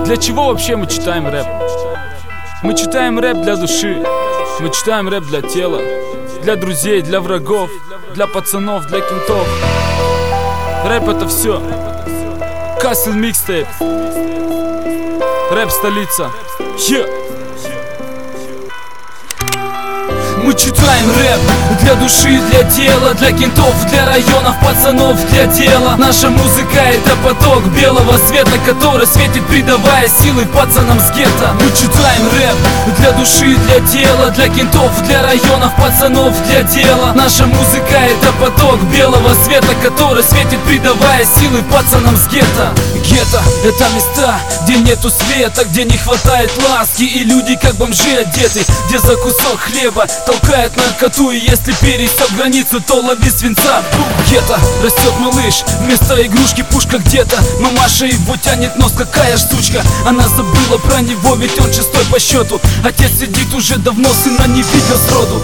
Для чего вообще мы читаем рэп? Мы читаем рэп для души. Мы читаем рэп для тела, для друзей, для врагов, для пацанов, для кентов. Рэп это все. Castle Mixtape. Рэп столица. Мы читаем рэп для души, для тела, для кентов, для районов, пацанов, для дела. Наша музыка это поток белого света, который светит, придавая силы пацанам с гетто. Мы читаем рэп для души, для тела, для кентов, для районов, пацанов, для дела. Наша музыка это поток белого света, который светит, придавая силы пацанам с гетто. Гетто — это места, где нету света, где не хватает ласки, и люди как бомжи одеты, где за кусок хлеба толкает наркоту. И если пересек границу, то лови свинца. Гетто растет малыш, вместо игрушки пушка где-то. Мамаша его тянет нос, какая ж сучка. Она забыла про него, ведь он шестой по счету. Отец сидит уже давно, сына не видел сроду.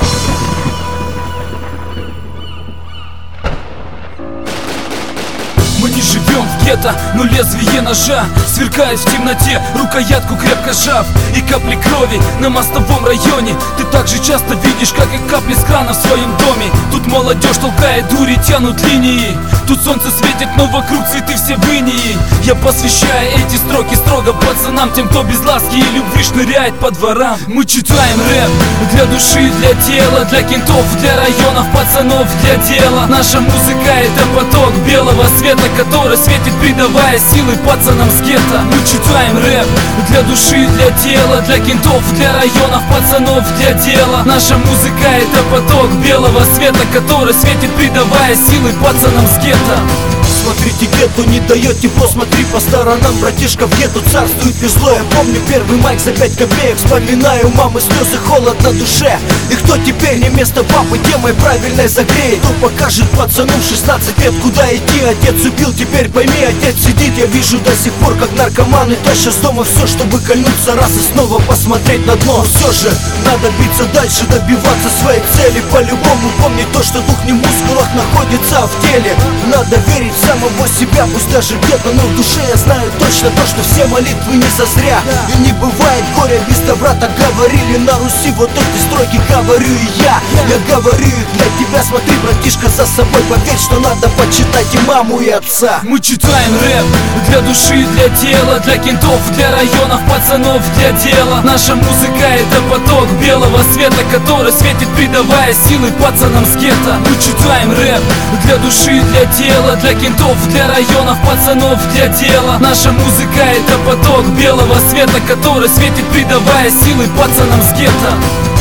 Мы не живем в гетто, но лезвие ножа сверкает в темноте, рукоятку крепко сжав. И капли крови на мостовом районе ты так же часто видишь, как и капли с крана в своем доме. Тут молодежь толкает дури, тянут линии. Тут солнце светит, но вокруг цветы все в инии. Я посвящаю эти строки строго пацанам, тем, кто без ласки и любви шныряет по дворам. Мы читаем рэп для души, для тела, для кентов, для районов, пацанов, для дела. Наша музыка это поток белого света, который светит, придавая силы пацанам с гетто. Мы читаем рэп для души, для тела, для кентов, для районов, пацанов, для дела. Наша музыка это поток белого света, который светит, придавая силы пацанам с гетто. Смотрите, гетто не дает тепло, смотри по сторонам. Братишка в гетто царствует не зло. Я помню первый майк за 5 копеек. Вспоминаю мамы слезы, холод на душе. И кто теперь не вместо папы темой правильной загреет? Кто покажет пацану в 16 лет, куда идти? Отец убил, теперь пойми, отец сидит. Я вижу до сих пор, как наркоманы тащат с дома все, чтобы кольнуться раз и снова посмотреть на дно. Но все же надо биться дальше, добиваться своей цели. По-любому помнить то, что дух не в мускулах находится, а в теле. Надо верить в самого себя, пусть даже где-то, но в душе я знаю точно то, что все молитвы не зазря. И не бывает горя без добра, так говорили на Руси. Вот эти строки говорю и я говорю их для тебя. Смотри, братишка, за собой, поверь, что надо почитать и маму, и отца. Мы читаем рэп для души, для тела, для кентов, для районов, пацанов, для дела. Наша музыка это поток белого света, который светит, придавая силы пацанам с гетто. Мы читаем рэп для души, для тела, для кентов, для районов, пацанов, для дела. Наша музыка это поток белого света, который светит, придавая силы пацанам с гетто.